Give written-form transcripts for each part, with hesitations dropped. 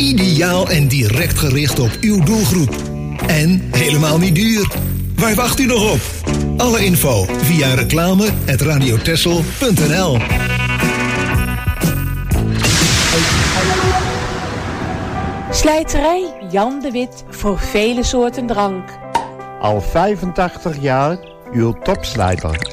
Ideaal en direct gericht op uw doelgroep. En helemaal niet duur. Waar wacht u nog op? Alle info via reclame@radiotessel.nl. Slijterij Jan de Wit voor vele soorten drank. Al 85 jaar uw topslijter.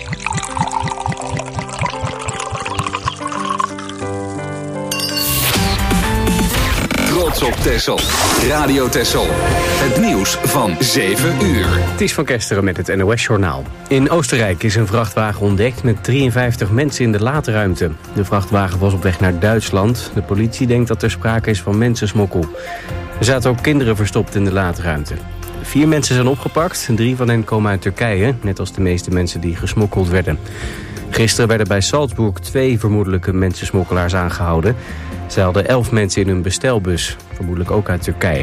Trots op Texel. Radio Texel. Het nieuws van 7 uur. Het is Van Kesteren met het NOS-journaal. In Oostenrijk is een vrachtwagen ontdekt met 53 mensen in de laadruimte. De vrachtwagen was op weg naar Duitsland. De politie denkt dat er sprake is van mensensmokkel. Er zaten ook kinderen verstopt in de laadruimte. 4 mensen zijn opgepakt. 3 van hen komen uit Turkije, net als de meeste mensen die gesmokkeld werden. Gisteren werden bij Salzburg 2 vermoedelijke mensensmokkelaars aangehouden. Zij hadden 11 mensen in hun bestelbus, vermoedelijk ook uit Turkije.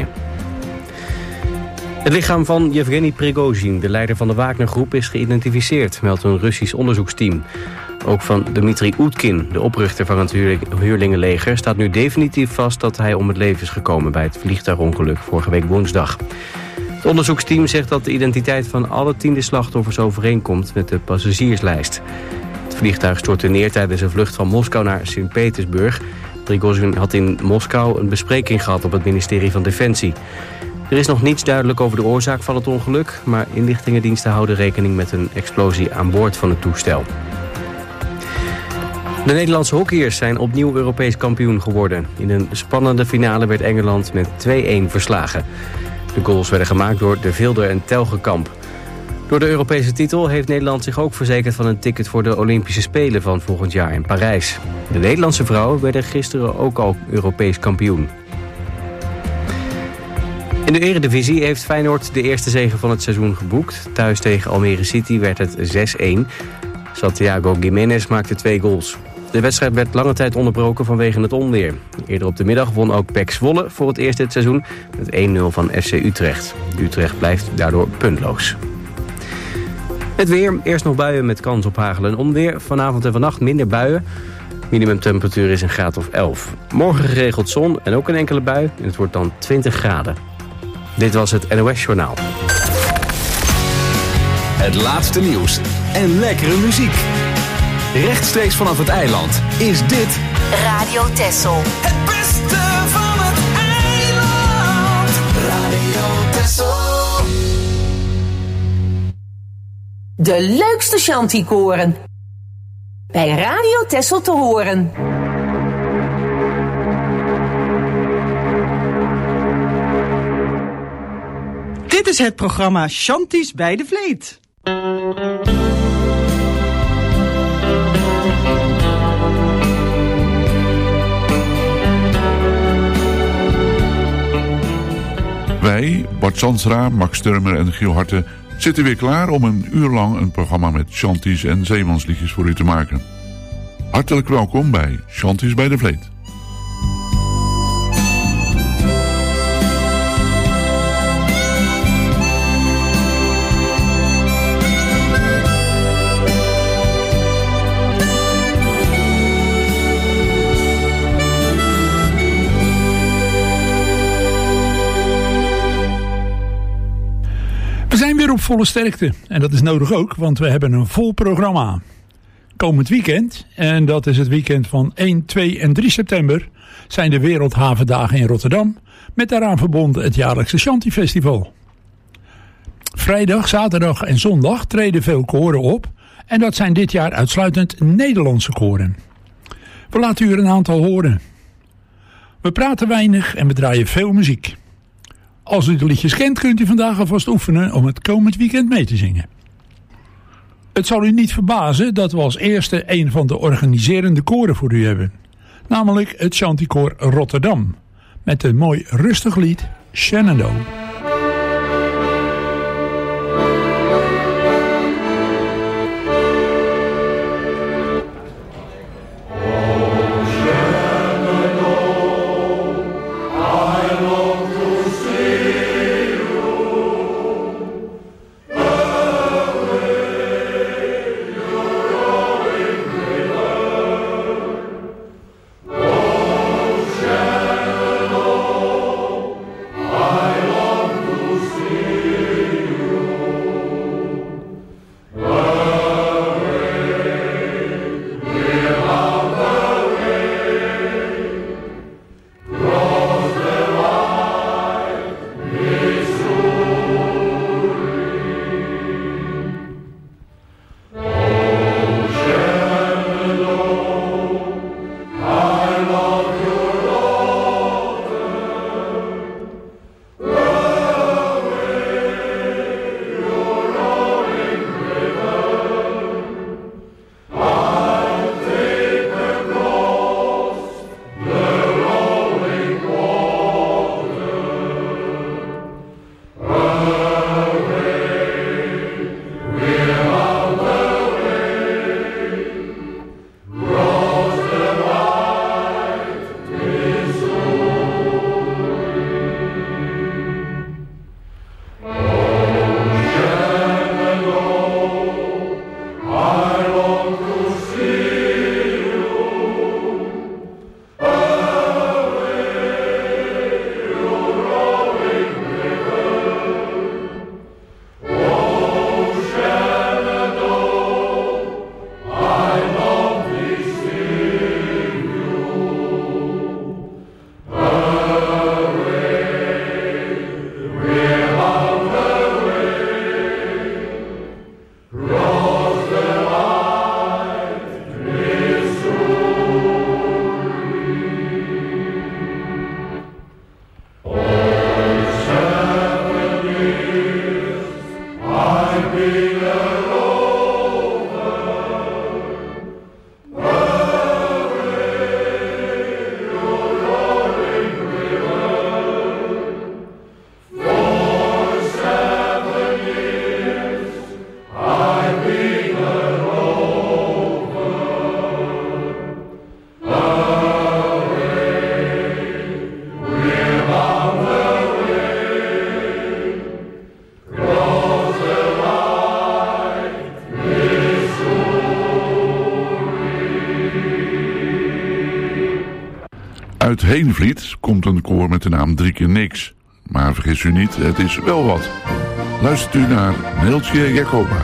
Het lichaam van Yevgeny Prigozhin, de leider van de Wagner-groep, is geïdentificeerd, meldt een Russisch onderzoeksteam. Ook van Dmitri Utkin, de oprichter van het huurlingenleger, staat nu definitief vast dat hij om het leven is gekomen bij het vliegtuigongeluk vorige week woensdag. Het onderzoeksteam zegt dat de identiteit van alle 10 slachtoffers overeenkomt met de passagierslijst. Het vliegtuig stortte neer tijdens een vlucht van Moskou naar Sint-Petersburg. Prigozhin had in Moskou een bespreking gehad op het ministerie van Defensie. Er is nog niets duidelijk over de oorzaak van het ongeluk, maar inlichtingendiensten houden rekening met een explosie aan boord van het toestel. De Nederlandse hockeyers zijn opnieuw Europees kampioen geworden. In een spannende finale werd Engeland met 2-1 verslagen. De goals werden gemaakt door De Vilder en Telgekamp. Door de Europese titel heeft Nederland zich ook verzekerd van een ticket voor de Olympische Spelen van volgend jaar in Parijs. De Nederlandse vrouwen werden gisteren ook al Europees kampioen. In de Eredivisie heeft Feyenoord de eerste zege van het seizoen geboekt. Thuis tegen Almere City werd het 6-1. Santiago Giménez maakte 2 goals. De wedstrijd werd lange tijd onderbroken vanwege het onweer. Eerder op de middag won ook PEC Zwolle voor het eerst dit seizoen met 1-0 van FC Utrecht. Utrecht blijft daardoor puntloos. Het weer, eerst nog buien met kans op hagel en onweer. Vanavond en vannacht minder buien. Minimumtemperatuur is een graad of 11. Morgen geregeld zon en ook een enkele bui. En het wordt dan 20 graden. Dit was het NOS Journaal. Het laatste nieuws en lekkere muziek. Rechtstreeks vanaf het eiland is dit Radio Texel. Het beste van het eiland. Radio Texel. De leukste Shanty-koren. Bij Radio Texel te horen. Dit is het programma Shanties bij de Vleet. Wij, Bart Sansra, Max Turmer en Giel Harte, zitten weer klaar om een uur lang een programma met shanties en zeemansliedjes voor u te maken. Hartelijk welkom bij Shanties bij de Vleet. We zijn weer op volle sterkte en dat is nodig ook, want we hebben een vol programma. Komend weekend, en dat is het weekend van 1, 2 en 3 september, zijn de Wereldhavendagen in Rotterdam, met daaraan verbonden het jaarlijkse Shanty Festival. Vrijdag, zaterdag en zondag treden veel koren op en dat zijn dit jaar uitsluitend Nederlandse koren. We laten u er een aantal horen. We praten weinig en we draaien veel muziek. Als u de liedjes kent, kunt u vandaag alvast oefenen om het komend weekend mee te zingen. Het zal u niet verbazen dat we als eerste een van de organiserende koren voor u hebben. Namelijk het Shantykoor Rotterdam. Met een mooi rustig lied, Shenandoah. Oh, Shenandoah. Uit Heenvliet komt een koor met de naam 3 keer niks. Maar vergis u niet, het is wel wat. Luistert u naar Neeltje Jacoba.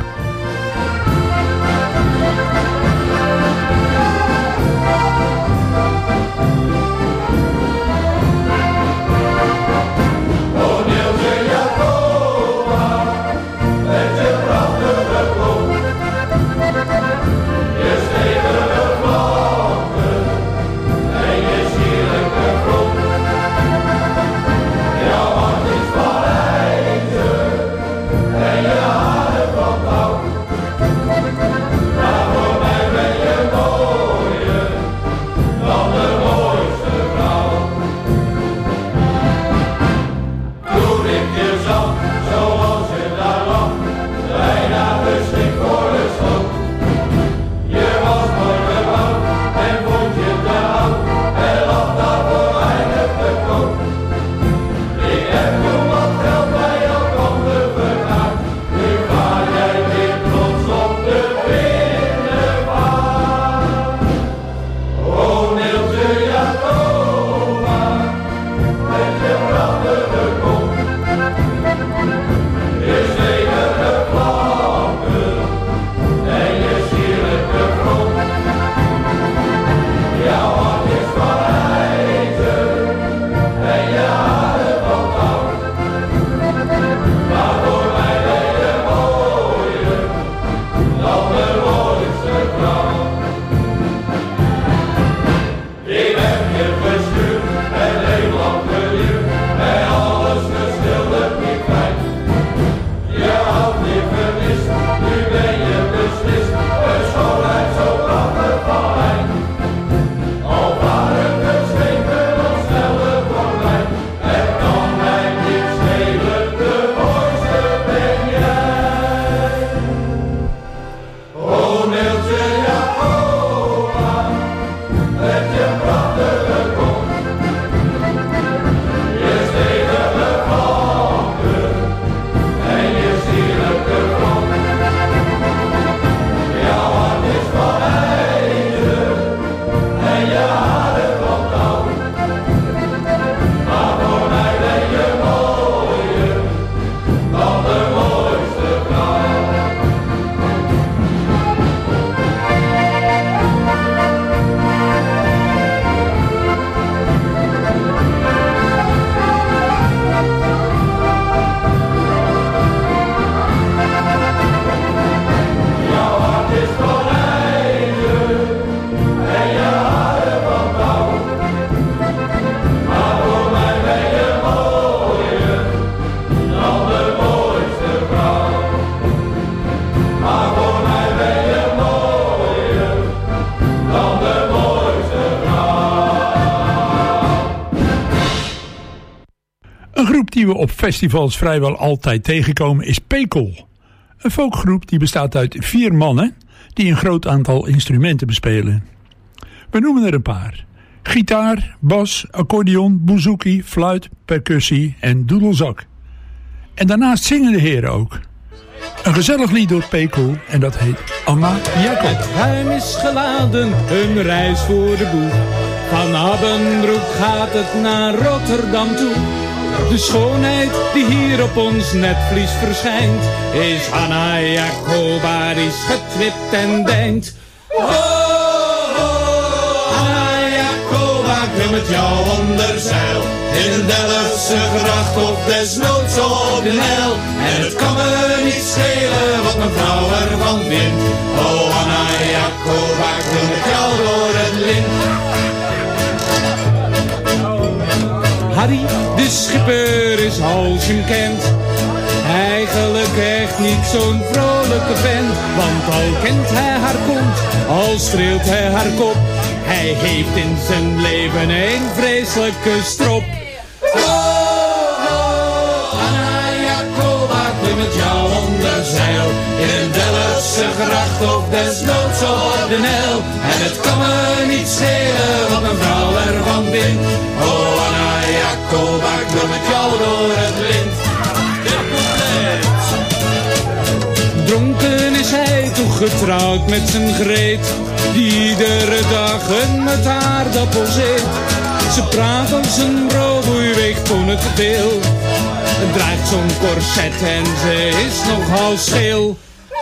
Een groep die we op festivals vrijwel altijd tegenkomen is Pekel. Een folkgroep die bestaat uit 4 mannen die een groot aantal instrumenten bespelen. We noemen er een paar. Gitaar, bas, accordeon, bouzouki, fluit, percussie en doedelzak. En daarnaast zingen de heren ook. Een gezellig lied door Pekel en dat heet Anna Jacob. Het ruim is geladen, een reis voor de boeg. Van Abbenbroek gaat het naar Rotterdam toe. De schoonheid die hier op ons netvlies verschijnt, is Anna Jacoba die getwipt en denkt. Oh, Anna Jacoba, ik wil met jou onder zeil. In een Delftse gracht of desnoods op de Nijl. En het kan me niet schelen wat mijn vrouw ervan vindt. Oh, Anna Jacoba, ik wil met jou door het lint. Harry, de schipper, is als je hem kent eigenlijk echt niet zo'n vrolijke vent. Want al kent hij haar kont, al streelt hij haar kop, hij heeft in zijn leven een vreselijke strop. Oh, Anna Jacoba, ik wil met jou onder zeil. In een Delftse gracht of desnoods op de Nijl. En het kan me niet schelen wat mijn vrouw ervan vindt. Oh, Anna Jacoba, ik wil met jou door het lint. Dronken is hij toch getrouwd met zijn Greet, die iedere dag een met aardappels eet. Ze praat als een broodboei, weegt toen het te veel. Het draagt zo'n corset en ze is nogal scheel.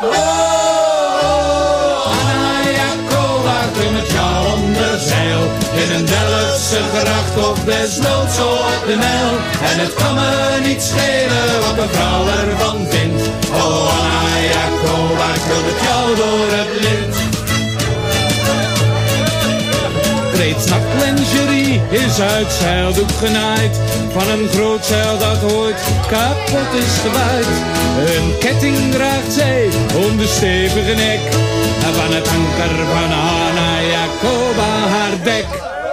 Anna Jacoba, klim met jou onder zeil. In een Delftse gracht of desnoods zo op de Nijl. En het kan me niet schelen wat een vrouw ervan vindt. Oh Anna Jacoba, klim met jou door het lint. Reeds nachtlingerie is uit zeildoek genaaid. Van een groot zeil dat ooit kapot is gewaaid. Een ketting draagt zij om de stevige nek. En van het anker van Anna Jacoba haar dek.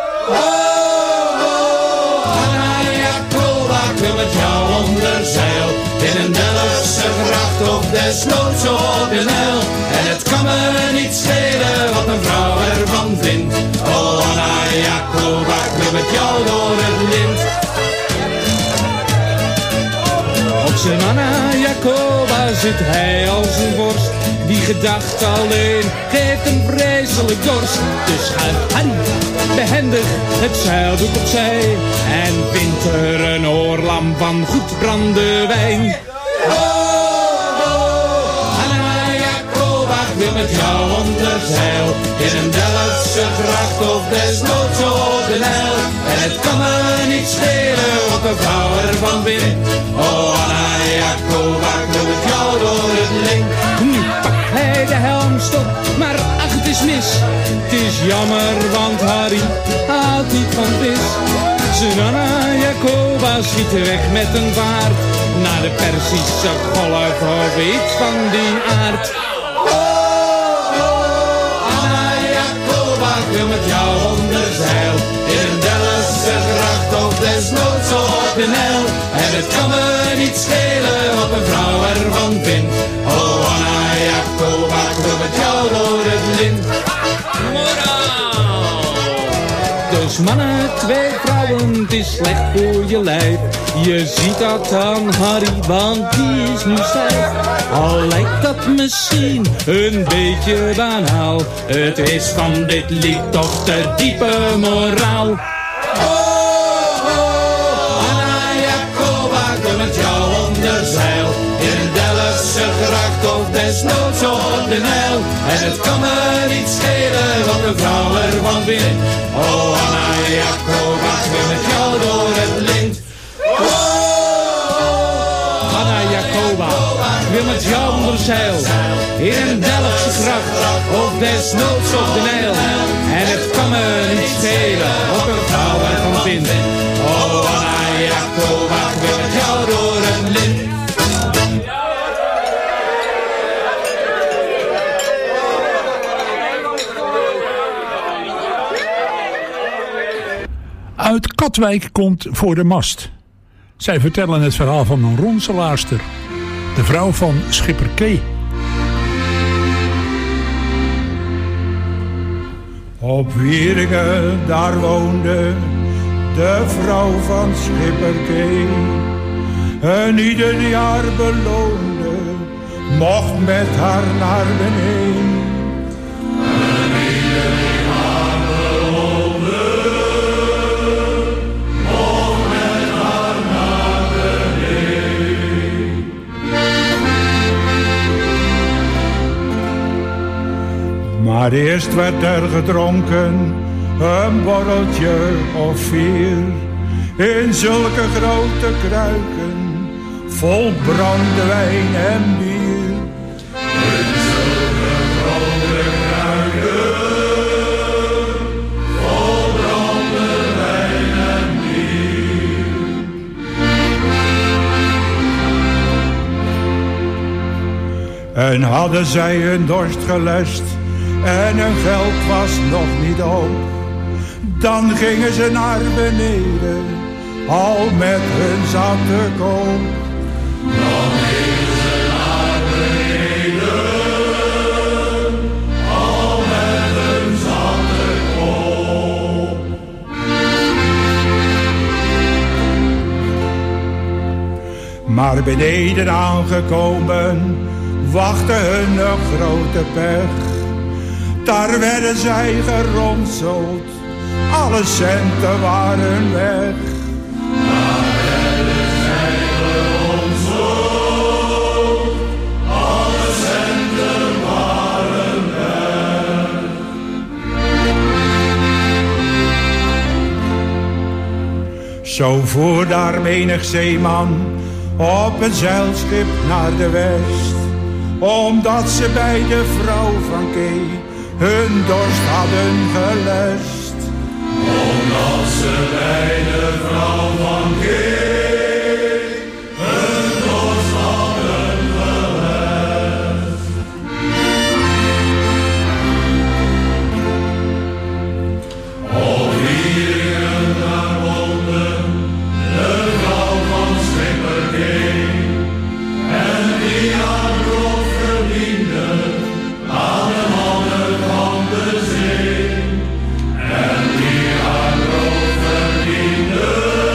Anna Jacoba, klim met jou onder zeil. In een Delftse gracht of desnoods zo op de Nijl. En het kan me niet schelen wat een vrouw ervan vindt. Oh Anna Jacoba, klim met jou door het lint. Op zijn Anna Jacoba zit hij als een vorst. Die gedachte alleen geeft een vreselijk dorst. Dus schuift Harry behendig het zeildoek opzij. En vindt er een oorlam van goed brandewijn. Anna Jacoba, klim met jou onder zeil. In een Delftse gracht of desnoods zo op de Nijl. En het kan me niet schelen wat een vrouw ervan vindt. Oh Anna Jacoba, klim met jou door het lint. Nu pakt hij de helmstok, maar ach het is mis. Het is jammer, want Harry houdt niet van vis. Zijn Anna Jacoba schiet weg met een vaart. Naar de Perzische golf of iets van die aard. Anna Jacoba, klim met jou onder zeil. In een Delftse gracht of desnoods zo op de Nijl. En het kan me niet schelen wat een vrouw ervan vindt. Oh Anna Jacoba, klim met jou door het lint. Dus mannen, 2 vrouwen, het is slecht voor je lijf. Je ziet dat aan Harry, want die is nu stijf. Al lijkt dat misschien een beetje banaal. Het is van dit lied toch de diepe moraal. Anna Jacoba, klim met jou onder zeil. In een Delftse gracht of desnoods zo op de Nijl. En het kan me niet schelen wat een vrouw ervan vindt. Oh Anna Jacoba, klim met jou door het lint. Anna Jacoba, klim met jou onder zeil. In een Delftse gracht of desnoods op de Nijl. En het kan me niet schelen wat een vrouw ervan vindt. Oh Anna Jacoba, klim met jou door het lint. Uit Katwijk komt Voor de Mast. Zij vertellen het verhaal van een ronselaarster. De vrouw van Schipper K. Op Wieringen, daar woonde de vrouw van Schipper K. En ieder jaar beloonde, mocht met haar naar beneden. Maar eerst werd er gedronken, een borreltje of 4. In zulke grote kruiken, vol brandewijn en bier. In zulke grote kruiken, vol brandewijn en bier. En hadden zij hun dorst gelest en hun geld was nog niet op, dan gingen ze naar beneden, al met hun zatte koop. Dan gingen ze naar beneden, al met hun zatte koop. Maar beneden aangekomen, wachtte hun een grote pech. Daar werden zij geronseld alle centen waren weg. Zo voer daar menig zeeman op een zeilschip naar de west, omdat ze bij de vrouw van Kee hun dorst hadden gelest. Omdat ze bij de vrouw van Kee hun dorst hadden gelest. Op Wieringen naar Londen, de vrouw van schipper Kee, en die haar brood verdiende aan de mannen van de zee. En die haar brood verdiende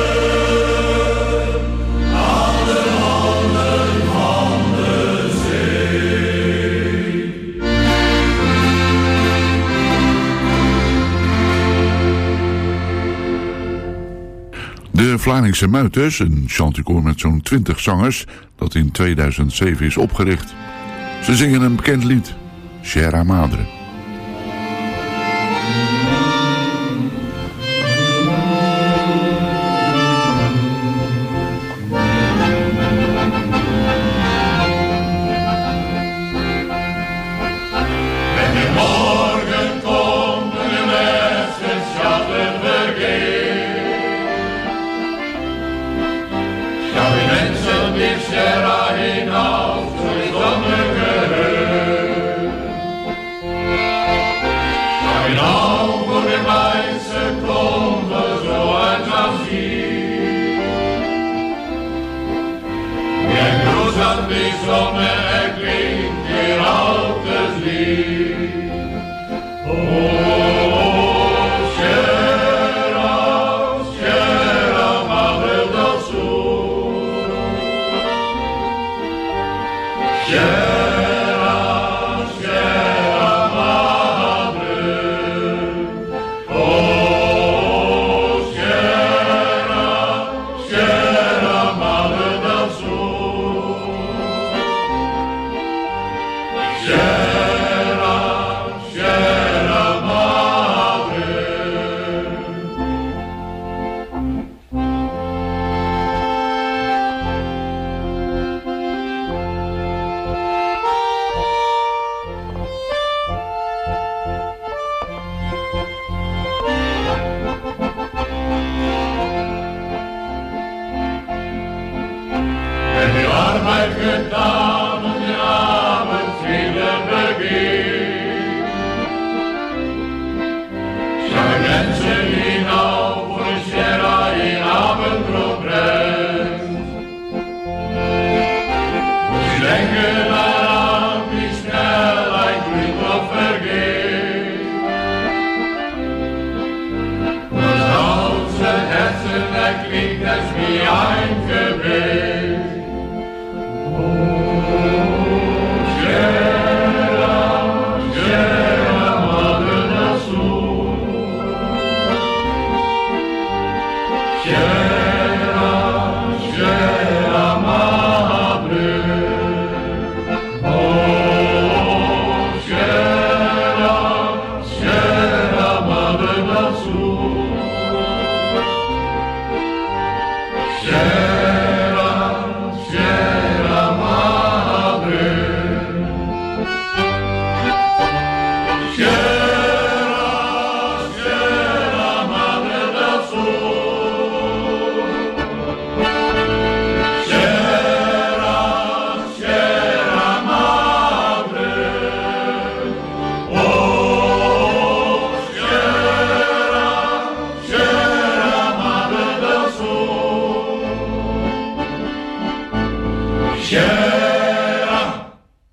aan de mannen van de zee. De Vlaardingse Muiters, een chanticoor met zo'n 20 zangers, dat in 2007 is opgericht. Ze zingen een bekend lied, Sierra Madre. Morgen komt de mensen schatten vergeet. Schouw die mensen die Sierra hinaus, zonder geheur. Schouw je nou voor de mensen komen zoals aan zien. Je kroes aan die zonne en klinkt hier altijd lief. Oh, Sierra, Sierra Madre del Sur. Sierra, Sierra Madre. Oh, Sierra, Sierra Madre del Sur. Sierra, Sierra Madre. En de arbeid gedaan en de avondvrienden begint. Zijn mensen die nou voor de Sierra in avondbrood brengt. Ze denken daaraan wie snelheid bloeit of vergeet. Dus houdt ze hersen en klinkt als wie een gebed. Sierra, Sierra Madre del Sur. Sierra, Sierra Madre. Oh, Sierra, Sierra Madre del Sur. Sierra, Sierra Madre. Sierra, Sierra Madre del Sur. Sierra, Sierra Madre. Oh, Sierra, Sierra Madre del Sur. Sierra,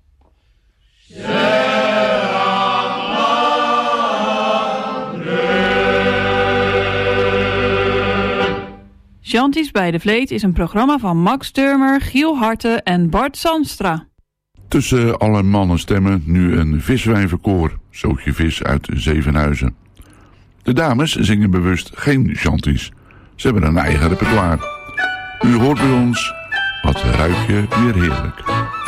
Chanties bij de Vleet is een programma van Max Turmer, Giel Harte en Bart Zandstra. Tussen alle mannenstemmen nu een viswijvenkoor, Zootje Vis uit Zevenhuizen. De dames zingen bewust geen chanties. Ze hebben een eigen repertoire. U hoort bij ons, wat ruik je weer heerlijk.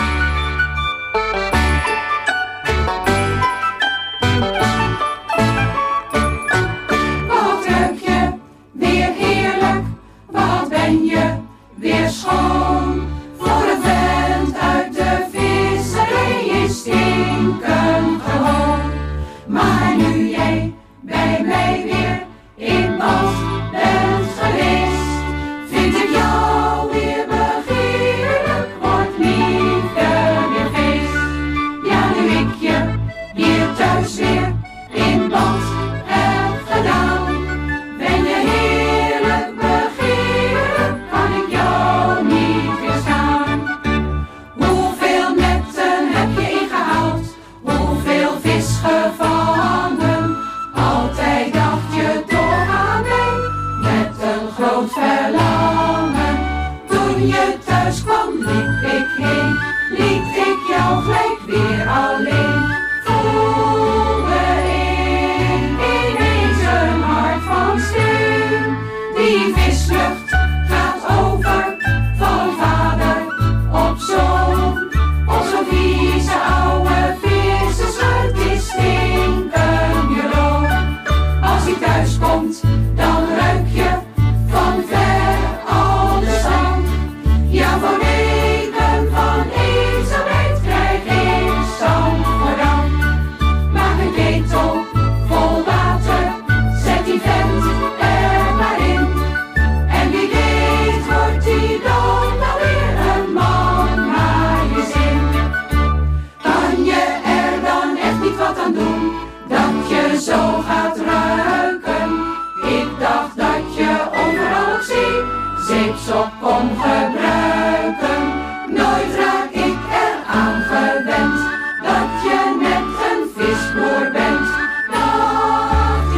Wat ruik je weer heerlijk, wat ben je weer schoon. Voor een vent uit de visserij is stinken gewoon. Maar nu jij bij mij weer in bad bent geweest, vind ik jou weer begeerlijk, wordt liefde weer feest. Ja, nu ik je hier thuis weer in bad heb gedaan, ben je heerlijk begeerlijk, kan ik jou niet weerstaan. Hoeveel netten heb je ingehaald, hoeveel vis gevangen, altijd dacht je toch aan mij, met een groot verlangen. Toen je thuis kwam, liep ik heen, liet ik jou gelijk weer alleen. Voelde ik ineens een hart van steen. Die vislucht gaat over van vader op zoon. Op zo'n vieze oude vissersluit is stinken je rook. Als hij thuis komt, dan ruik je van ver al de stank. Ja, voor weken van eenzaamheid krijg ik stank voor dank. Maak een ketel vol water, zet die vent er maar in. En wie weet wordt hij dan wel weer een man naar je zin. Kan je er dan echt niet wat aan doen, dat je zo gaat ruiken? Ik dacht dat je overal op zee zeepsop kon gebruiken. Nooit raak ik eraan gewend, dat je net een visboer bent. Dacht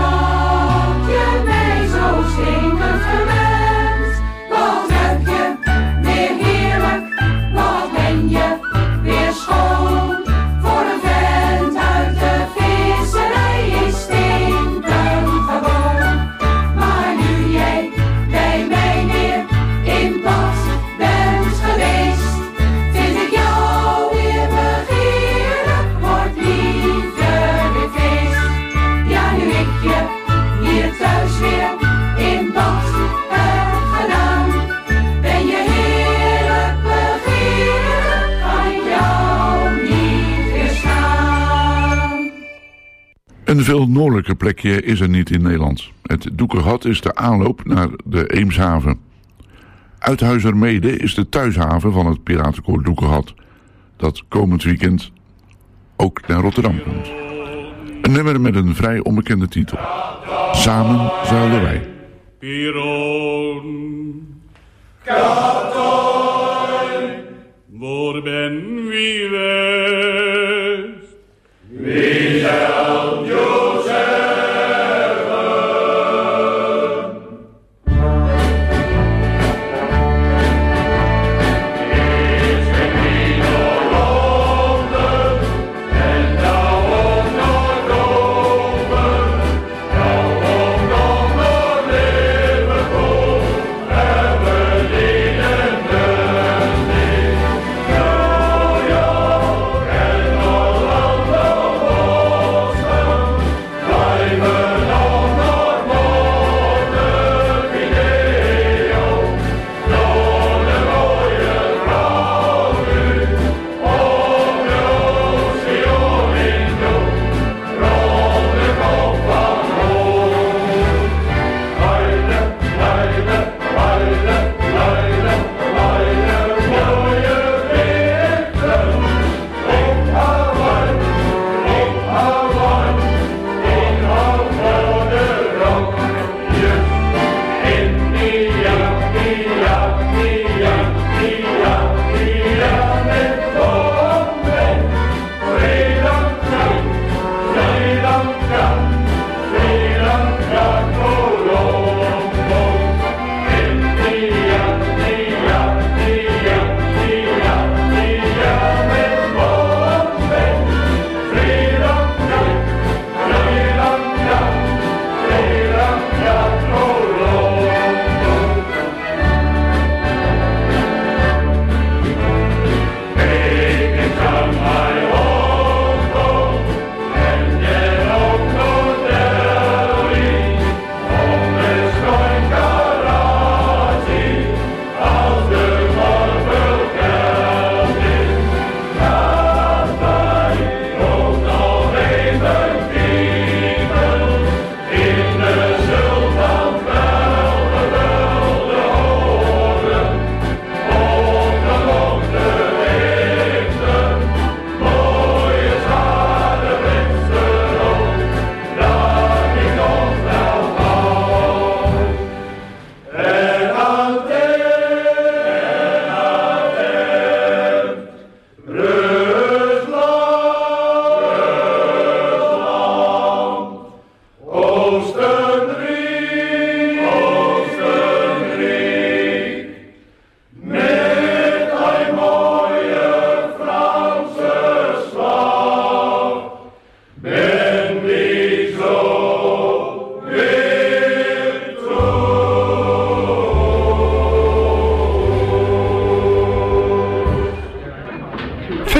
je mij zo stinkend verwend? Wat ruik je weer heerlijk, wat ben je weer schoon. Voor een vent uit de visserij is stinken gewoon. Maar nu jij bij mij weer in bad bent geweest, vind ik jou weer begeerlijk, wordt liefde weer feest. Ja, nu ik je hier thuis weer in bad heb gedaan, ben je heerlijk begeerlijk, kan ik jou niet weerstaan. Een veel noordelijker plekje is er niet in Nederland. Het Doekergat is de aanloop naar de Eemshaven. Uithuizermede is de thuishaven van het Piratenkoor Doekergat, dat komend weekend ook naar Rotterdam komt. Een nummer met een vrij onbekende titel. Samen zeilen wij. Piron, Katoi, waar ben wie west? Wie zelt Jozef?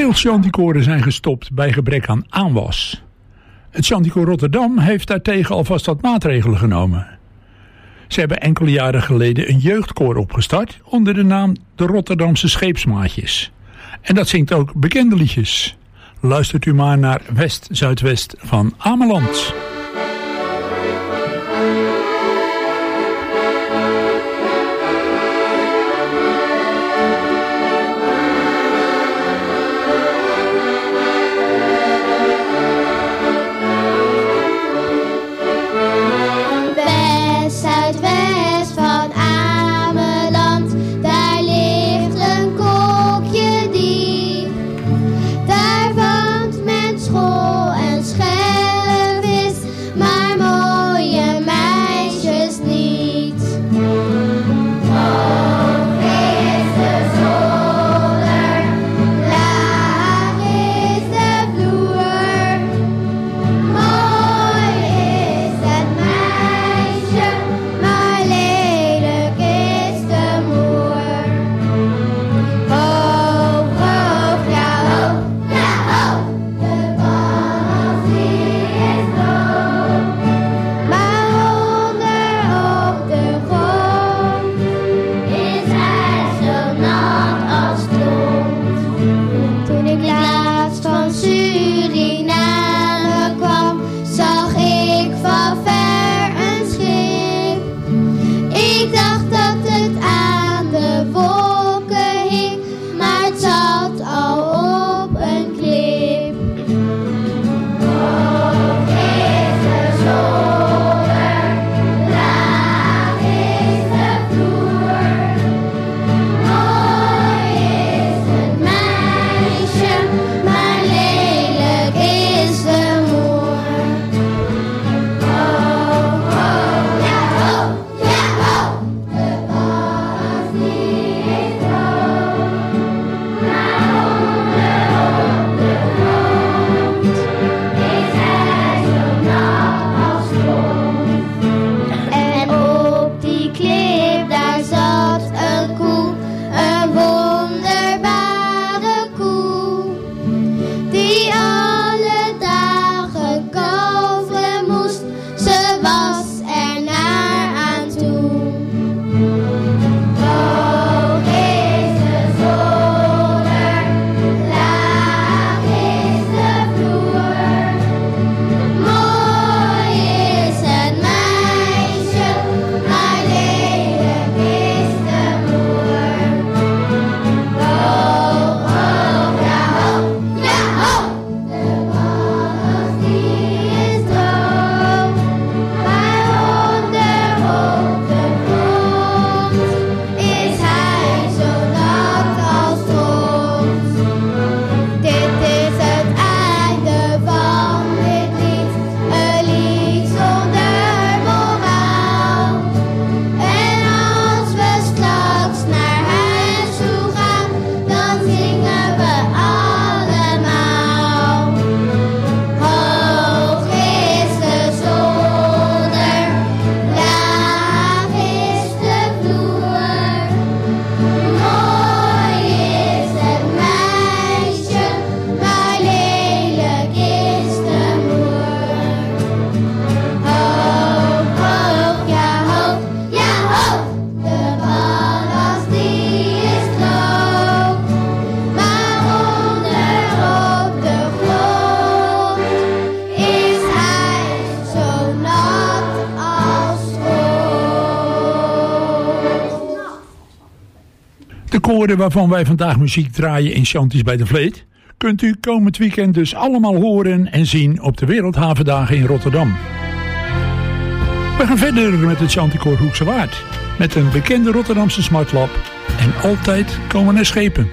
Veel chanticoren zijn gestopt bij gebrek aan aanwas. Het Chanticoor Rotterdam heeft daartegen alvast wat maatregelen genomen. Ze hebben enkele jaren geleden een jeugdkoor opgestart onder de naam de Rotterdamse Scheepsmaatjes. En dat zingt ook bekende liedjes. Luistert u maar naar West-Zuidwest van Ameland. De koren waarvan wij vandaag muziek draaien in Chanties bij de Vleet kunt u komend weekend dus allemaal horen en zien op de Wereldhavendagen in Rotterdam. We gaan verder met het Chanticoor Hoekse Waard met een bekende Rotterdamse smartlap en altijd komen er schepen.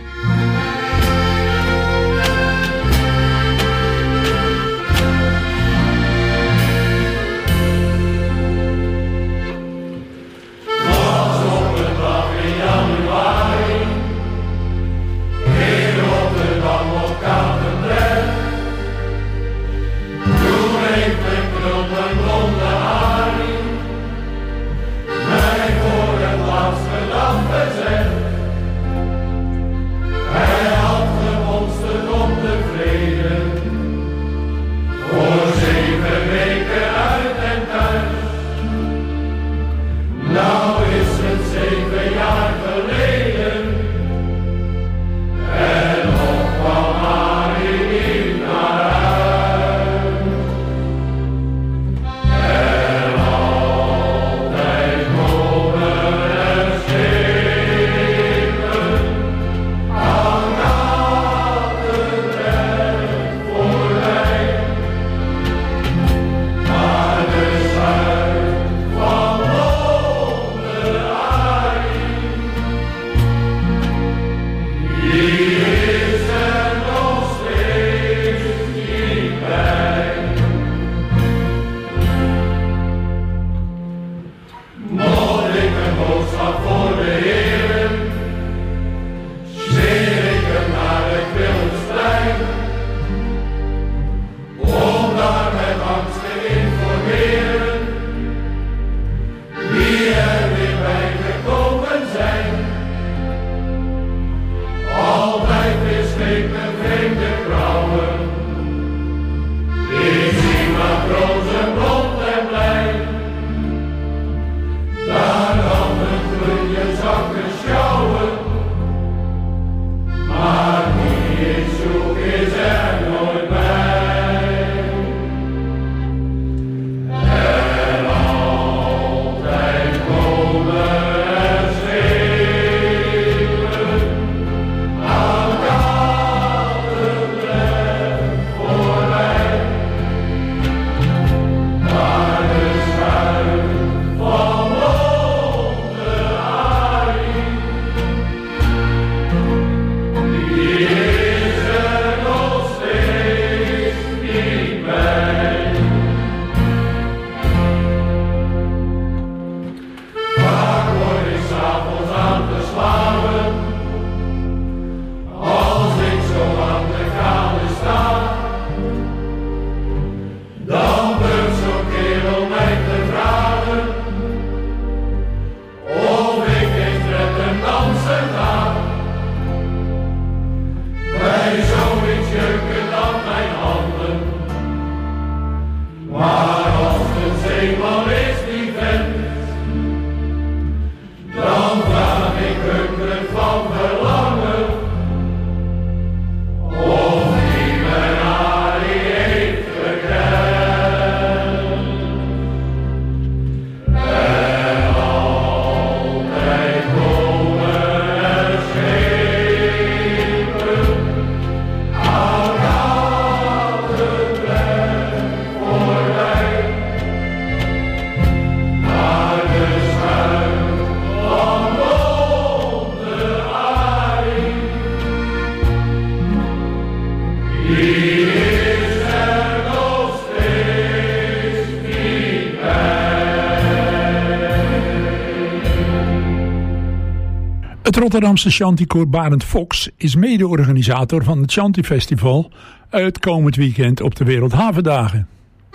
Het Rotterdamse Chanticoor Barend Fox is mede-organisator van het Chanti Festival uit komend weekend op de Wereldhavendagen.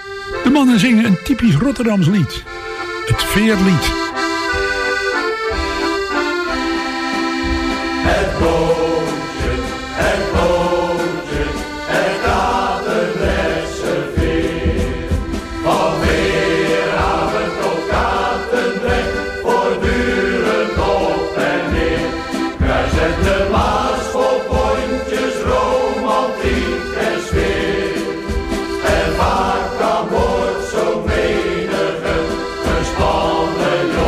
De mannen zingen een typisch Rotterdams lied, het Veerlied. Het bootje, het gaat een lesse veer. Van Weerhaven tot Katendrecht, voortdurend op en neer. Kruisend de Maas vol pontjes, romantiek en sfeer. En vaak aan boord zo menige gespannen jongen.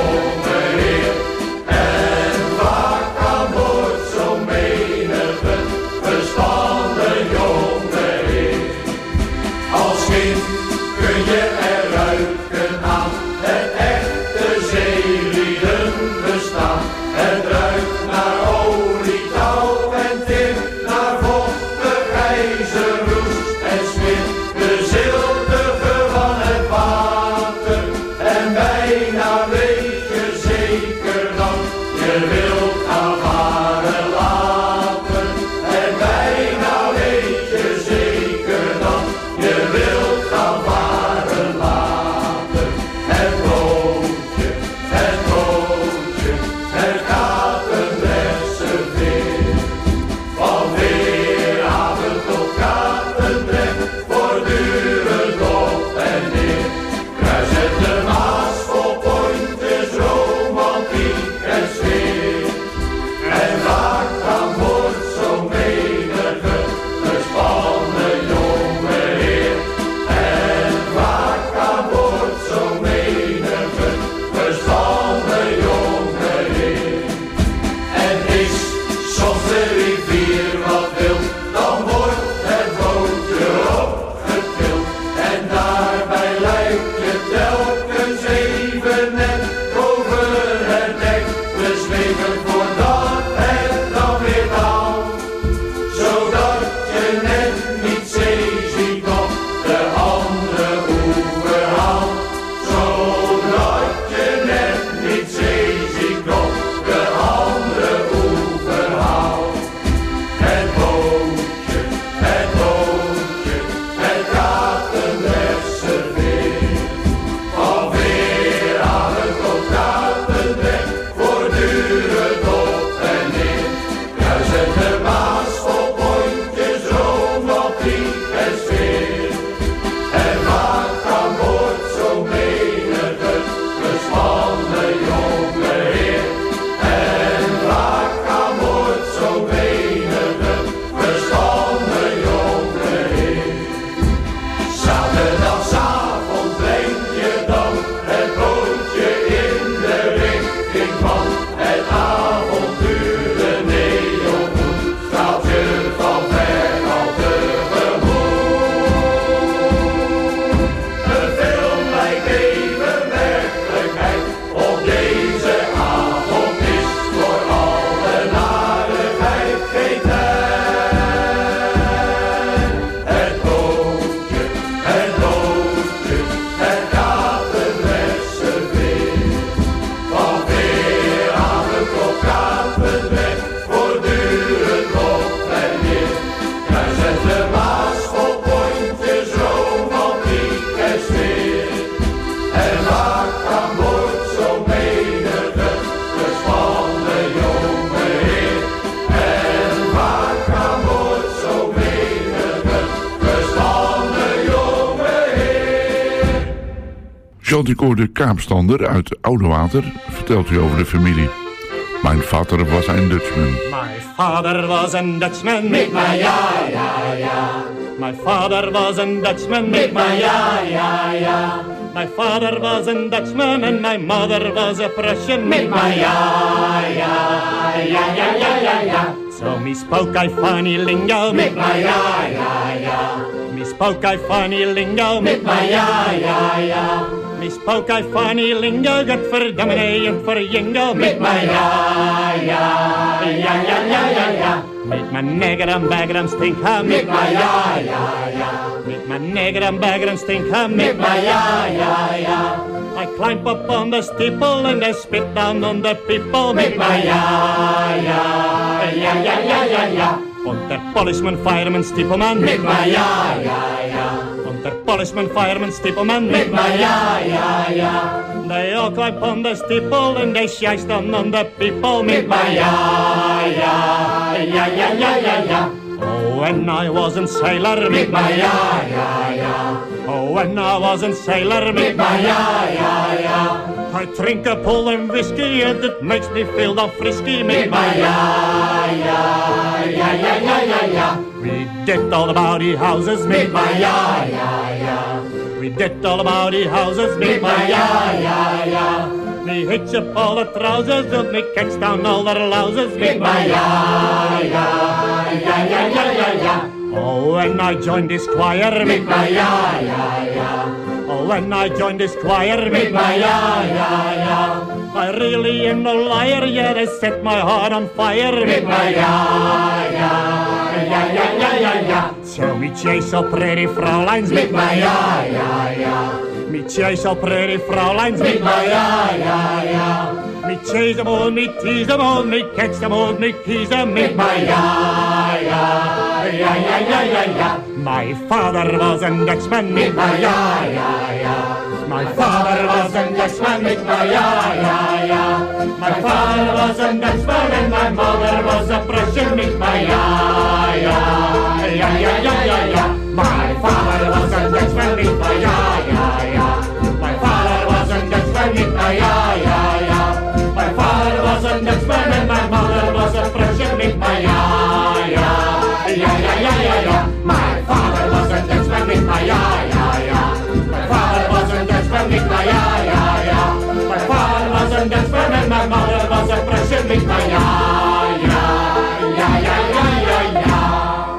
Chanticoor de Kaapstander uit Oudewater vertelt u over de familie. Mijn vader was een Dutchman. My father was a Dutchman, make my ja, ja, ja. My father was a Dutchman, make my ja, ja, ja. My father was a Dutchman and my mother was a Prussian, make my ja, ja, ja, ja, ja, ja, ja. So me spoke I funny lingo, make my ja, ja, ja. Me spoke I funny lingo, make my ja, ja, ja. Me spoke I funny lingo, godverdamme en verjingo, make my ja, ja, ja, ja, ja, ja, ja. Make my nigger and bagger and stink, ha, make my ja, ja, ja. Make my nigger and bagger and stink, ha, make my ja, ja, ja. I climb up on the steeple and I spit down on the people, make my ja, ja, ja, ja, ja, ja, ja. Und der policeman, fireman, steepleman, make my ja, ja, ja. Und der policeman, fireman, steepleman, make my ja, ja, ja. They all climb on the steeple and they shice down on the people, make my ja, ja, ja, ja, ja, ja, ja. Oh, when I was a sailor, make my ja, ja, ja. Oh, when I was a sailor, make my ja, ja, ja. I drink a pull and whiskey and it makes me feel all frisky, make my ja, ja, ja, ja, ja, ja, ja. We did all about the houses, make my ja, ja, ja. We did all about the houses, make my ja, ja, ja. Me hitch up all the trousers, and me catch down all the louses, make my ja, ja, ja, ja, ja, ja, ja. Oh, when I joined this choir, make my ja, ja, ja. Oh, when I joined this choir, make my ja, ja, ja. I really am no liar, yet I set my heart on fire, make my ja, ja, ja, ja, ja, ja, ja. So me chase all pretty Frauleins, make my ja, ja, ja. Me chase all pretty Frauleins, make my ja, ja, ja. Me chase them all, me tease them all, me catch them all, me tease them, make my ja, ja, ja, ja, ja, ja, ja. My father was a Dutchman, make my ja, ja, ja. My father was a Dutchman, make my ja, ja, ja. My father was a Dutchman and my mother was a Prussian, make my ja, ja, ja, ja, ja, ja, ja. My father was a Dutchman, make my ja, ja, ja. My father was a Dutchman, make my ja, ja, ja. My father was a Dutchman and my mother was a Prussian, make my ja, ja, ja, ja, ja, ja, ja. My father was a Dutchman, make my ja, ja, ja. My father was a Dutchman, make my ja, ja, ja. My father was a Dutchman and my mother was a Prussian, make my ja, ja, ja, ja, ja, ja, ja.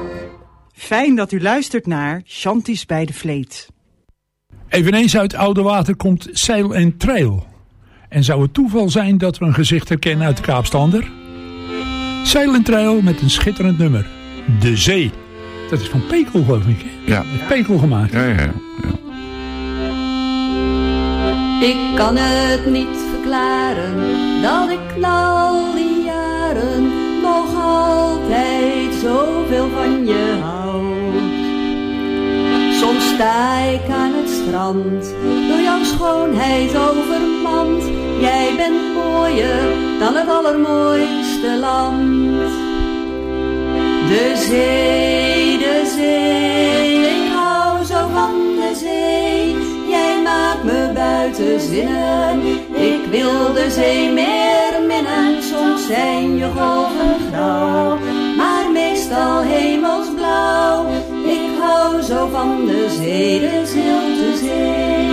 Fijn dat u luistert naar Chanties bij de Vleet. Eveneens uit Oudewater komt Zeil en Trail. En zou het toeval zijn dat we een gezicht herkennen uit de Kaapstander? Zeil en Trail met een schitterend nummer. De Zee. Dat is van Pekel, geloof ik. Hè? Ja. Met Pekel gemaakt. Ja. Ik kan het niet verklaren dat ik na al die jaren nog altijd zoveel van je hou. Soms sta ik aan het strand, door jouw schoonheid overmand. Jij bent mooier dan het allermooiste land. De zee, ik hou zo van de zee. Jij maakt me buiten zinnen, ik wil de zee meer minnen. Soms zijn je golven grauw, maar meestal hemelsblauw. Ik hou zo van de zee, de zilte zee.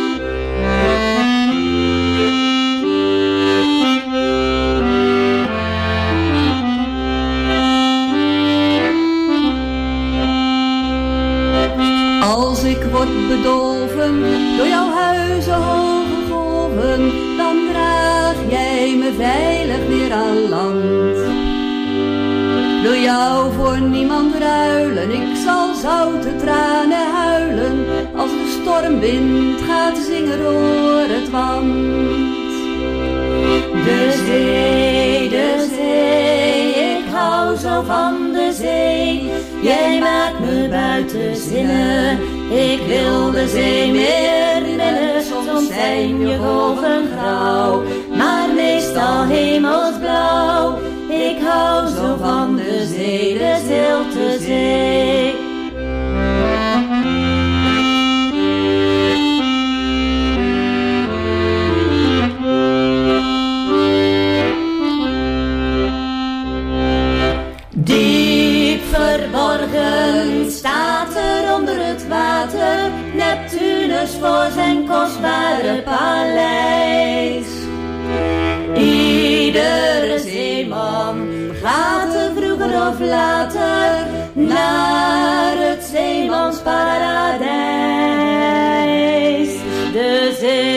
Als ik word bedolven door jouw huizen hoge golven, dan draag jij me veilig weer aan land. Wil jou voor niemand ruilen, ik zal zoute tranen huilen, als de stormwind gaat zingen door het want. De zee, ik hou zo van de zee. Jij maakt me buiten zinnen, ik wil de zee meer winnen. Soms zijn je golven grauw, maar meestal hemelsblauw. Ik hou zo van de zee, de zilte zee. Diep verborgen staat er onder het water Neptunus voor zijn kostbare paleis. Iedere zeeman gaat er vroeger of later naar het zeemansparadijs. De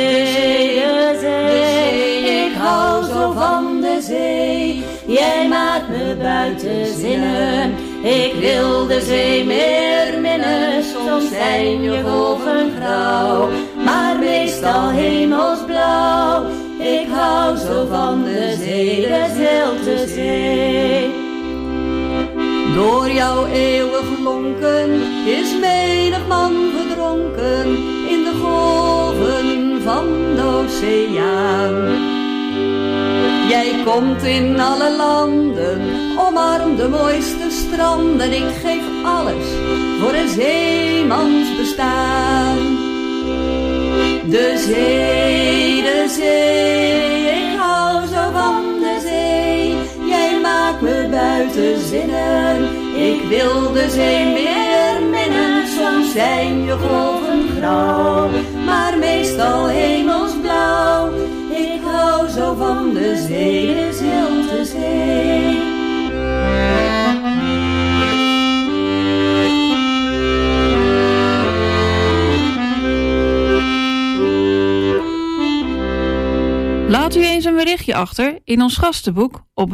zee, ik hou zo van de zee. Jij maakt me buiten zinnen, ik wil de zee meer minnen. Soms zijn je golven grauw, maar meestal hemelsblauw. Ik hou zo van de zee, de zilte zee. Door jouw eeuwig lonken is menig man verdronken in de golven van de oceaan. Jij komt in alle landen, omarm de mooiste stranden. Ik geef alles voor een zeemans bestaan. De zee, ik hou zo van de zee. Jij maakt me buiten zinnen, ik wil de zee meer minnen. Soms zijn je golven grauw, maar meestal hemelsblauw. Ik hou zo van de zee, de zilte zee. Laat u eens een berichtje achter in ons gastenboek op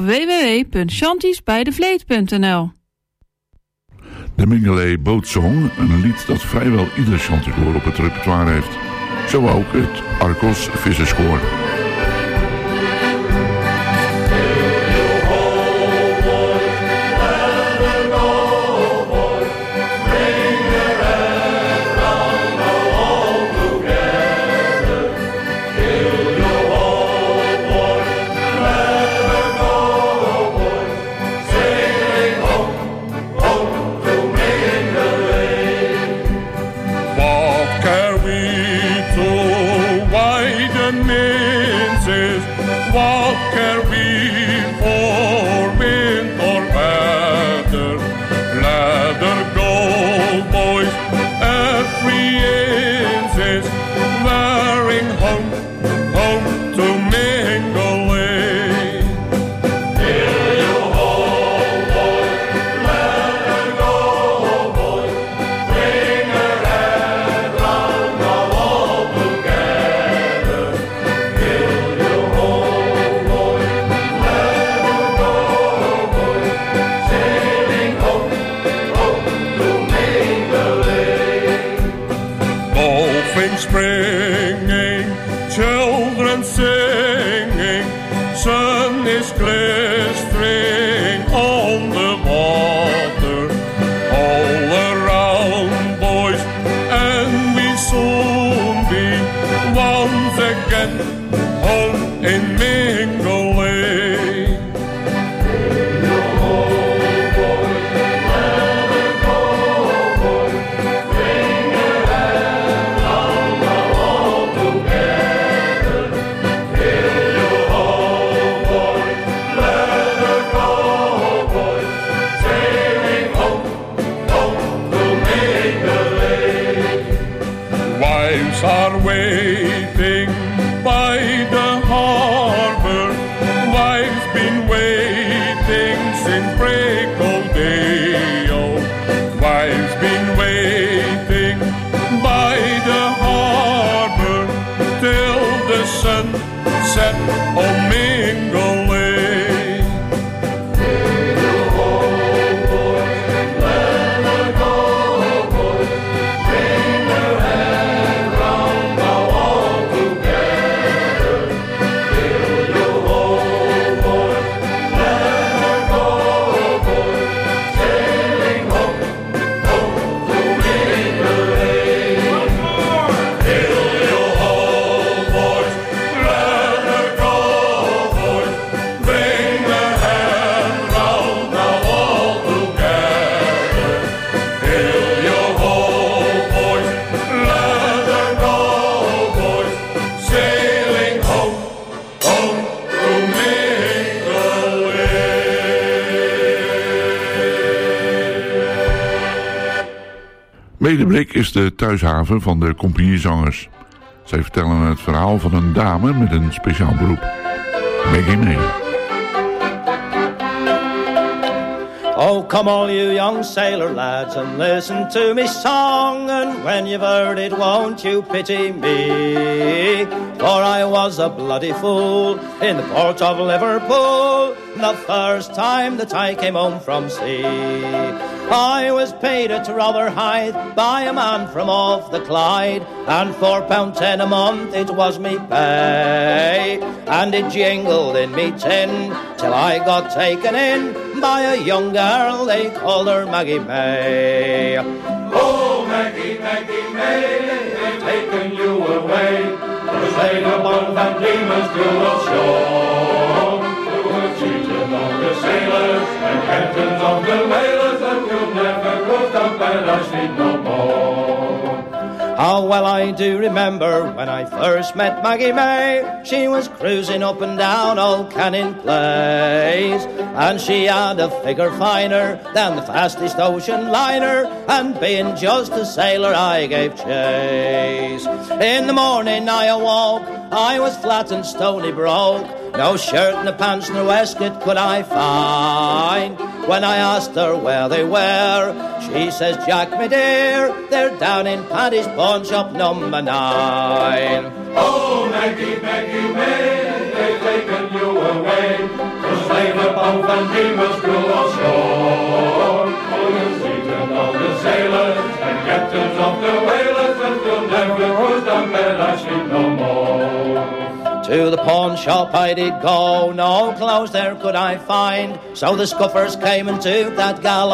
www.chantiesbijdevleet.nl. De Mingelay Bootsong, een lied dat vrijwel ieder chanticoor op het repertoire heeft. Zo ook het Argos Visserskoor. Boy. Medeblik is de thuishaven van de compagniezangers. Zij vertellen het verhaal van een dame met een speciaal beroep. Maggie May. Oh, come all you young sailor lads and listen to me song, and when you've heard it, won't you pity me? For I was a bloody fool in the port of Liverpool the first time that I came home from sea. I was paid at Rotherhithe by a man from off the Clyde, and £4.10 a month it was me pay, and it jingled in me tin till I got taken in by a young girl, they called her Maggie May. Oh, Maggie, Maggie May, they've taken you away to save a boat that demons to the shore. You were cheated on the sailors and captains of the whalers, and you'll never cross the Bella Street no more. How well I do remember when I first met Maggie May. She was cruising up and down Old Canning Place, and she had a figure finer than the fastest ocean liner, and being just a sailor I gave chase. In the morning I awoke, I was flat and stony broke, no shirt, no pants, no waistcoat could I find. When I asked her where they were, she says, Jack, me dear, they're down in Paddy's pawn shop number 9. Oh, Maggie, Maggie May, they've taken you away to slave a boat and demons to the shore. Oh, you're seated on the sailors and captains of the whalers, and you'll never cruise down Bella Street no more. To the pawn shop I did go, no clothes there could I find, so the scuffers came and took that gal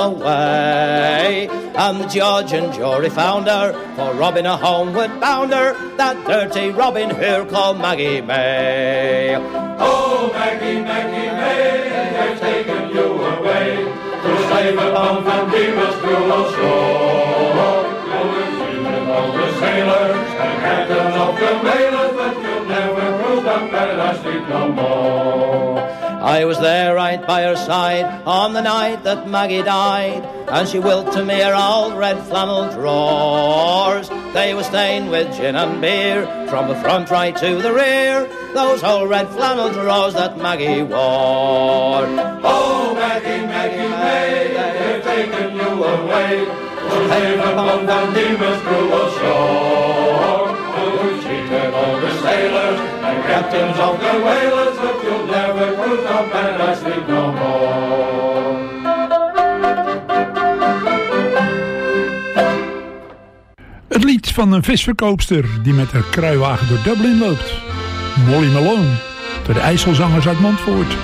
away, and the judge and jury found her for robbing a homeward bounder, that dirty Robin Hood called Maggie May. Oh, Maggie, Maggie May, they've taken you away to save a boat and demons to the shore. You were seated on the sailors and captains of the whalers, but you'll never cruise down Bella Street no more. I was there right by her side on the night that Maggie died, and she willed to me her old red flannel drawers. They were stained with gin and beer from the front right to the rear, those old red flannel drawers that Maggie wore. Oh, Maggie, Maggie May, they've taken you away to save a boat and demons to the shore. You cheated all the sailors and captains of the whalers, but you'll never cruise down Bella Street no more. Het lied van een visverkoopster die met haar kruiwagen door Dublin loopt. Molly Malone, door de IJsselzangers uit Montfort.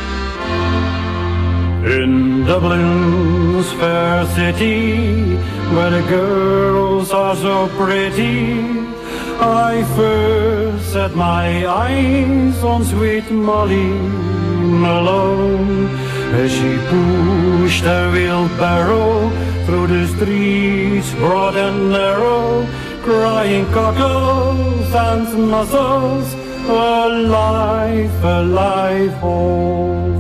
In Dublin's fair city, where the girls are so pretty, I first set my eyes on sweet Molly Malone, as she pushed her wheelbarrow through the streets broad and narrow, crying cockles and mussels, alive, alive, oh.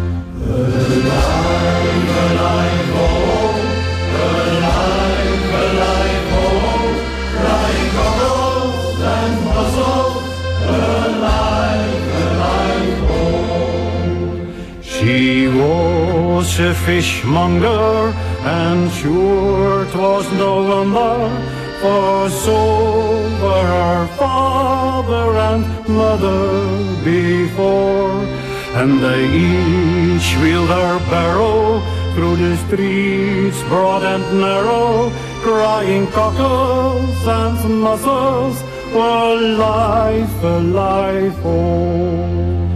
Alive, alive, oh. Alive, alive, oh. Crying cockles and mussels, alive, alive, oh. She was a fishmonger, and sure 'twas no wonder, for so were her father and mother before, and they each wheeled their barrow through the streets broad and narrow, crying cockles and mussels, alive, alive, oh.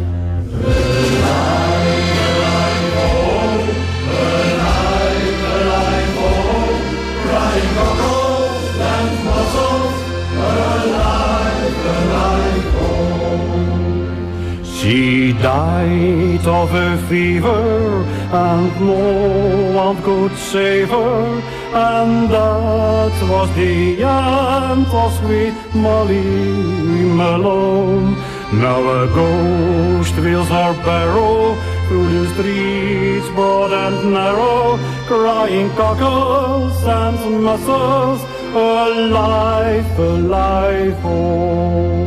Alive, alive, oh. Alive, alive, oh. Crying cockles and mussels, alive, alive, oh. She died of a fever, and no one could save her, and that was the end of sweet Molly Malone. Now a ghost wheels her barrow through the streets broad and narrow, crying cockles and mussels, alive, alive, oh.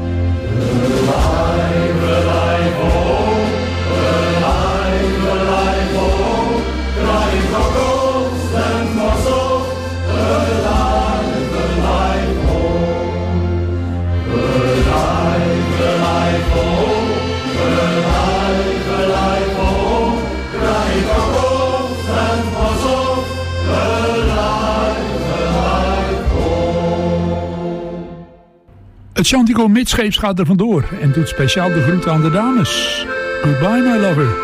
Alive, alive, oh. Alive, alive, oh. Crying cockles and mussels. Alive, alive, oh. Alive, alive, oh. Alive, alive, oh. Crying cockles and mussels. Alive, alive, oh. Het Chantico midscheeps gaat er vandoor en doet speciaal de groet aan de dames. Goodbye, my lover.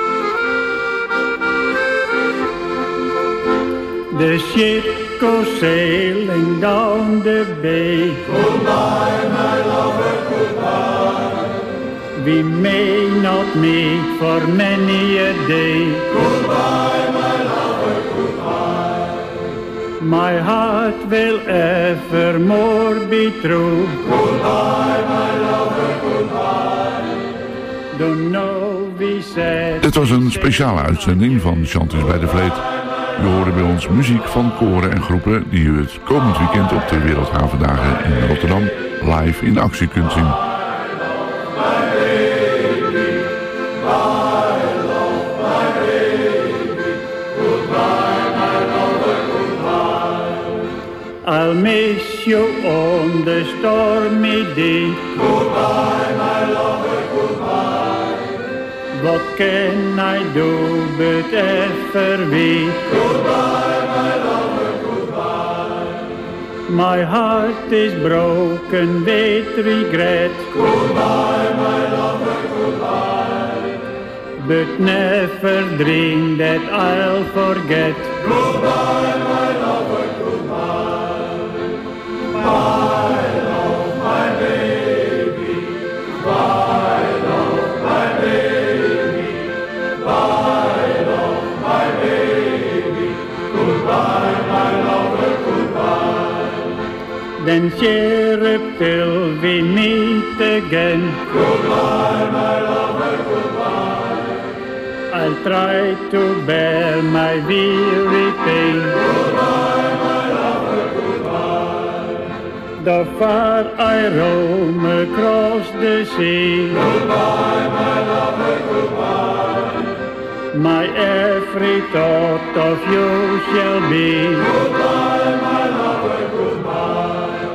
The ship goes sailing down the bay. Goodbye, my lover, goodbye. We may not meet for many a day. Goodbye, my lover, goodbye. My heart will evermore be true. Goodbye, my lover, goodbye. Don't know we said. Dit was een speciale uitzending van Chantisch bij de Vleet. U hoorde bij ons muziek van koren en groepen die u het komend weekend op de Wereldhavendagen in Rotterdam live in actie kunt zien. I'll miss you on the stormy day. Goodbye, my lover, goodbye. What can I do but ever be? Goodbye, my lover, goodbye. My heart is broken with regret. Goodbye, my lover, goodbye. But never dream that I'll forget. Goodbye, my lover, goodbye. My love, my baby. My love, my baby. My love, my baby. Goodbye, my lover, goodbye. Then cheer up till we meet again. Goodbye, my lover, goodbye. I'll try to bear my weary pain. Goodbye, my lover, goodbye. Though far I roam across the sea. Goodbye, my lover, goodbye. My every thought of you shall be. Goodbye, my lover, goodbye.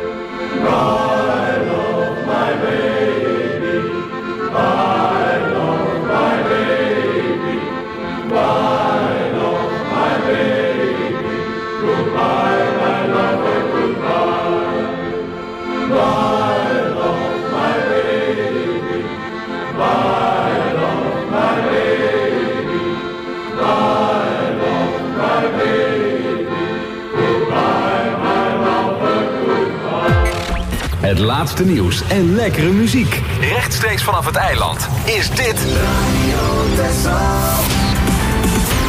My love, my baby. My love, my baby. My love, my baby. Goodbye, my lover, goodbye. My love, my baby. My love, my baby. My love, my baby. Goodbye, my lover, goodbye. Het laatste nieuws en lekkere muziek. Rechtstreeks vanaf het eiland is dit... Radio Texel.